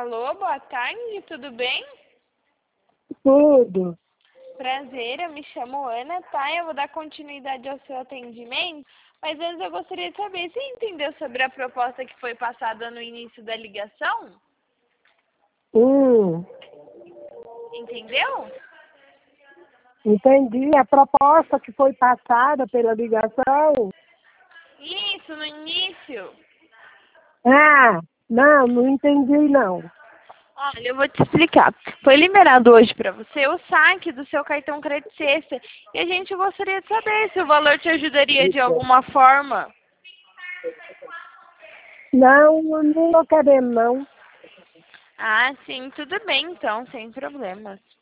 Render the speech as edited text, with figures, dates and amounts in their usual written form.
Alô, boa tarde, tudo bem? Tudo. Prazer, eu me chamo Ana, tá? Eu vou dar continuidade ao seu atendimento, mas antes eu gostaria de saber, você entendeu sobre a proposta que foi passada no início da ligação? Hum, Entendeu? entendi. A proposta que foi passada pela ligação. Isso, no início. Ah, não entendi não. Olha, eu vou te explicar. Foi liberado hoje para você o saque do seu cartão Crédito Sexta e a gente gostaria de saber se o valor te ajudaria de alguma forma. Não estou querendo não. Ah, sim, tudo bem então, sem problemas.